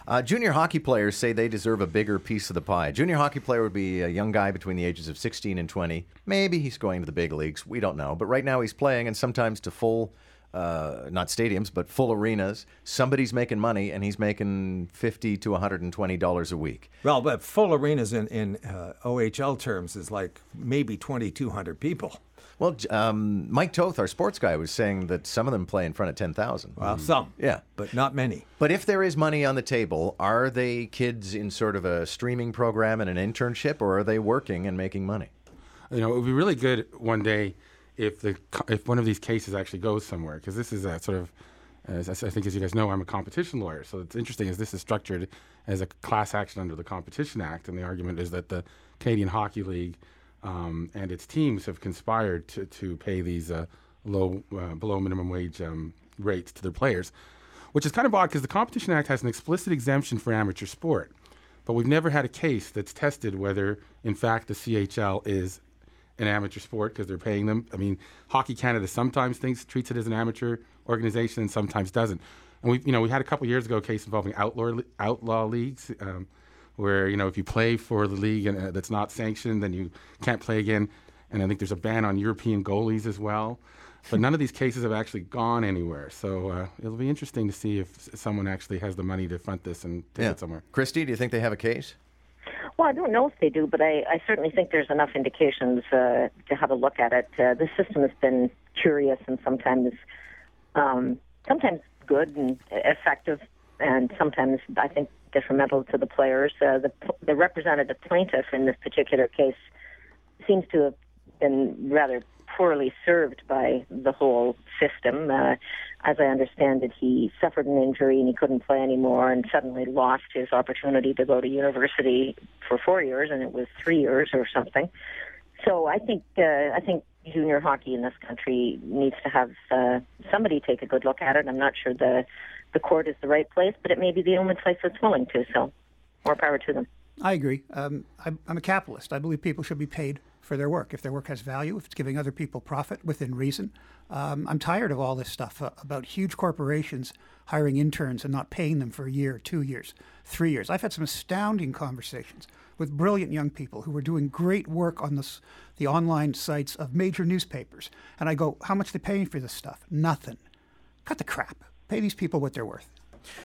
Junior hockey players say they deserve a bigger piece of the pie. A junior hockey player would be a young guy between the ages of 16 and 20. Maybe he's going to the big leagues. We don't know. But right now he's playing, and sometimes to full, not stadiums, but full arenas. Somebody's making money, and he's making $50 to $120 a week. Well, but full arenas in OHL terms is like maybe 2,200 people. Well, Mike Toth, our sports guy, was saying that some of them play in front of 10,000. Well, some. Yeah. But not many. But if there is money on the table, are they kids in sort of a streaming program and an internship, or are they working and making money? It would be really good one day if one of these cases actually goes somewhere, because this is a sort of, I think as you guys know, I'm a competition lawyer. So it's interesting as this is structured as a class action under the Competition Act, and the argument is that the Canadian Hockey League and its teams have conspired to pay these below minimum wage rates to their players, which is kind of odd because the Competition Act has an explicit exemption for amateur sport, but we've never had a case that's tested whether, in fact, the CHL is an amateur sport because they're paying them. I mean, Hockey Canada sometimes treats it as an amateur organization and sometimes doesn't. And we had a couple years ago a case involving outlaw leagues. Where, if you play for the league and that's not sanctioned, then you can't play again. And I think there's a ban on European goalies as well. But none of these cases have actually gone anywhere. So it'll be interesting to see if someone actually has the money to front this and take it somewhere. Christy, do you think they have a case? Well, I don't know if they do, but I certainly think there's enough indications to have a look at it. The system has been curious and sometimes good and effective, and sometimes, I think, detrimental to the players. The representative plaintiff in this particular case seems to have been rather poorly served by the whole system. As I understand it, he suffered an injury and he couldn't play anymore and suddenly lost his opportunity to go to university for 4 years, and it was 3 years or something. So I think junior hockey in this country needs to have somebody take a good look at it. I'm not sure the court is the right place, but it may be the only place that's willing to, so more power to them. I agree. I'm a capitalist. I believe people should be paid for their work. If their work has value, if it's giving other people profit within reason. I'm tired of all this stuff about huge corporations hiring interns and not paying them for a year, 2 years, 3 years. I've had some astounding conversations with brilliant young people who were doing great work on the online sites of major newspapers. And I go, how much are they paying for this stuff? Nothing. Cut the crap. Pay these people what they're worth.